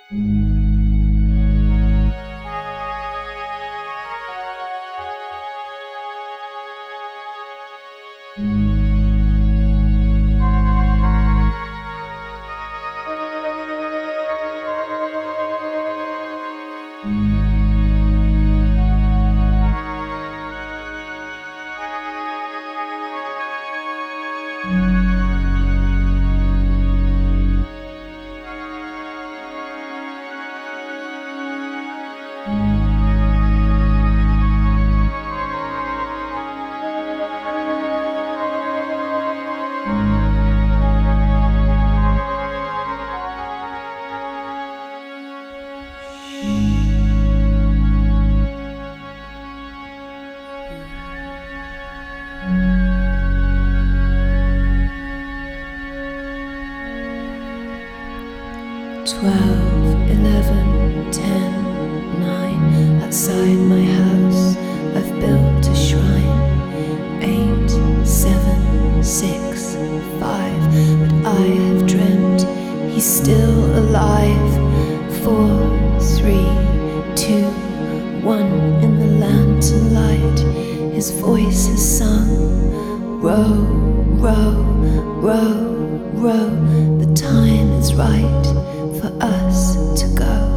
Twelve, 11, 10, 9. Outside my house I've built a shrine. 8, 7, 6, 5. But I have dreamt he's still alive. 4, 3, 2, 1. In the lantern light his voice has sung. Row, row, row, row. The time is right for us to go.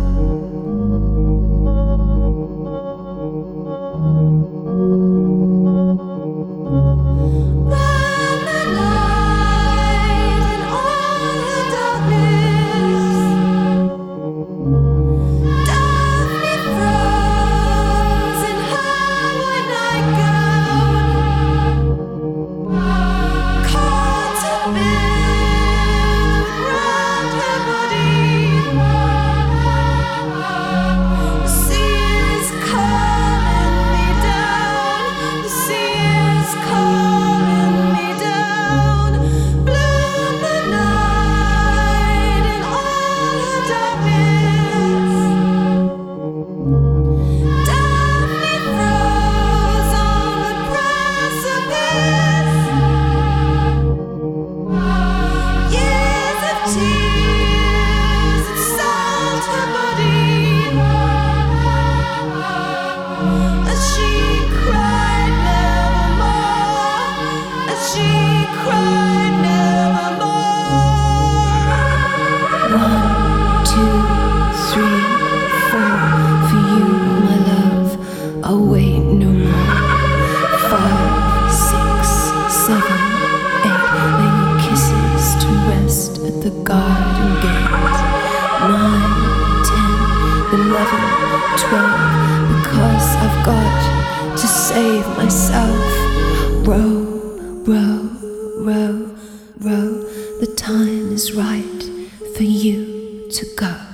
I'll wait no more. 5, 6, 7, 8. Lay your kisses to rest at the garden gate. 9, 10, 11, 12. Because I've got to save myself. Row, row, row, row. The time is right for you to go.